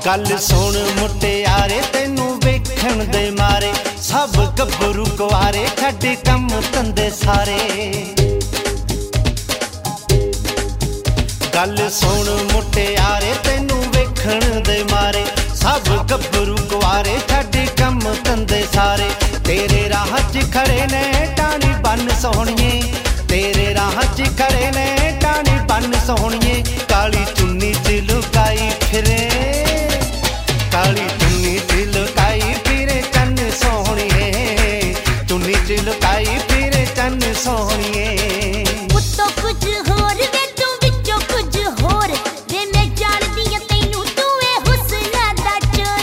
गल सुन मुटियारे तेनू वेखण दे मारे सब गब्बरू कुआरे छड्ड कम धंधे सारे। गल सुन मुटियारे तेनू वेखण दे मारे सब गब्बरू कुआरे छड्ड कम धंधे सारे। तेरे राह च खड़े ने टाणी बन सोहणिए, तेरे राह च खड़े ने टाणी बन सोहणिए। काली चुन्नी च लुकाई फिरे, काली चुन्नी च लुकाई फिरे चन्न सोहणिए, चुन्नी च लुकाई फिरे चन्न सोहणिए। उत्तों कुछ होर वे तू विचों कुछ होर, वे मैं जानदी आ तैनू तू ए हुस्ना दा चोर।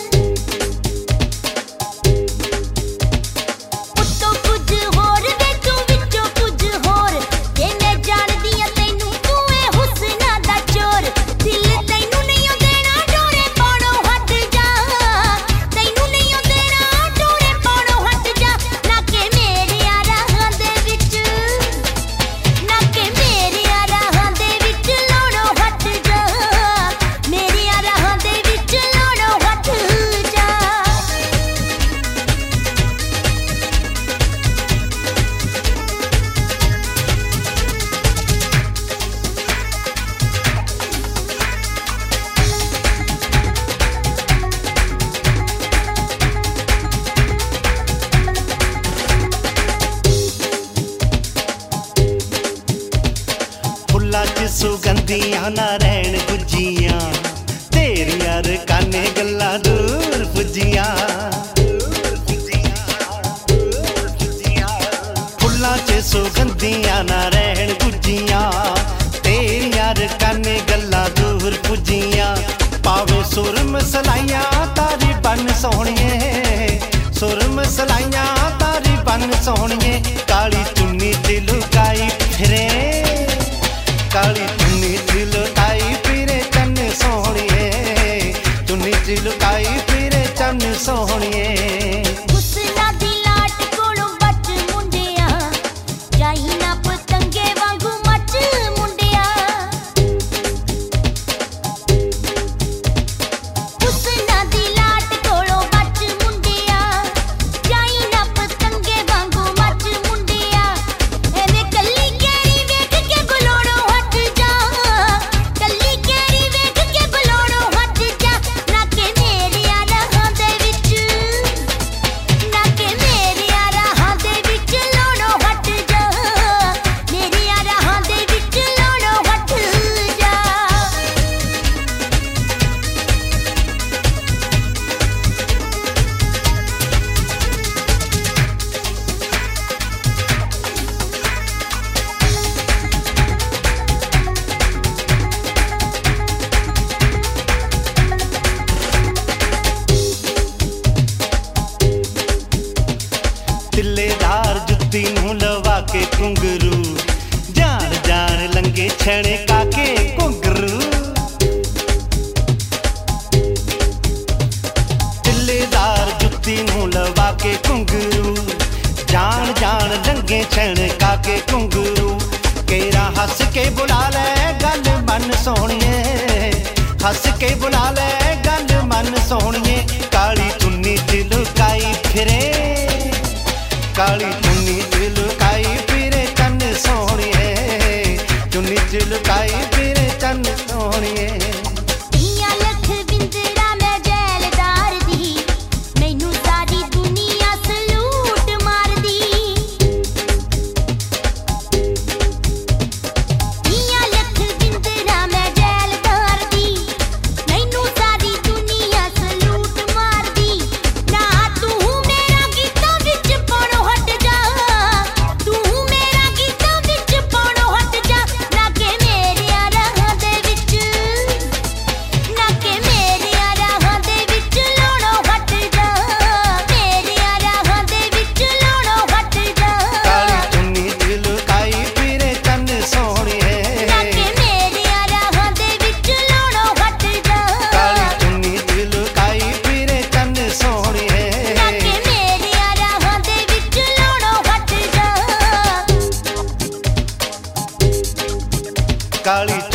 उत्तों कुछ होर वे तू विचों कुछ होर, वे मैं जानदी आ तैनू तू ए हुस्ना दा चोर। दिल तैनू नहीं देना डोरे पाड़ो हट जा, तैनू नहीं देना डोरे पाड़ो हट जा। ना के मेरे राहां दे विच, ना के मेरे राहां दे विच लोड़ो हट जा, मेरे राहां दे विच लोड़ो हट जा। फुल्लां च सुगंधियां ना रैण गुज्जियां, तेरियां रकाने गल्लां दूर पुज्जियां। फुल्लां च सुगंधियां ना रैण गुज्जियां, तेरियां रकाने गल्लां दूर पुज्जियां। पावे सुर मसलाइयां तारी बन सोहणिए, सुर मसलाइयां तारी बन सोहणिए। काली चुन्नी च लुकाई फिरे, काली चुन्नी च लुकाई फिरे चन्न सोहणिए, चुन्नी च लुकाई फिरे चन्न सोहणिए। हुस्ना दी लाट कोलों बच मुंडिया, जाई ना पतंगे वांगू मच मुंडिया। हुस्ना दी लाट कोलों बच मुंडिया, जाई ना पतंगे वांगू मच मुंडिया। एवें कल्ली कैरी वेख के बलोड़ो हट जा, कल्ली कैरी वेख के बलोड़ो हट जा। ना के मेरे राहां दे विच, ना के मेरे राहां दे विच लोड़ो हट जा, मेरे राहां दे विच लोड़ो हट जा। तिल्लेदार जुत्ती नूं लवा के घुंघरू, जान जान लंगे छणे काके घुंघरू। तिल्लेदार जुत्ती नूं लवा के घुंघरू, जान जान लंगे छणे काके घुंघरू। केरा हस के बुला ले गल मन सोहणिए, हस के बुला ले गल मन सोहणिए। काली चुन्नी च लुकाई फिरे, काली चुन्नी च लुकाई फिरे चन्न सोहणिए, चुन्नी च लुकाई फिरे चन्न सोहणिए। इयां लख बिंदरा मैं जैलदार दी, मैनू सारी दुनिया सलूट मारदी। इयां लख बिंदरा मैं जैलदार दी, मैनू सारी दुनिया सलूट मारदी। ना तू मेरा गीतां विच पाणो हट जा, तू मेरा गीतां विच पाणो हट जा। ना के मेरे राहां दे विच, ना के मेरे राहां दे विच लोड़ो हट जा, मेरे राहां दे विच लोड़ो हट जा। काली चुन्नी च लुकाई फिरे चन्न सोहणिए, ना के मेरे राहां दे विच लोड़ो हट जा, काली चुन्नी च लुकाई फिरे चन्न सोहणिए। ना के मेरे राहां दे विच लोड़ो हट जा। काली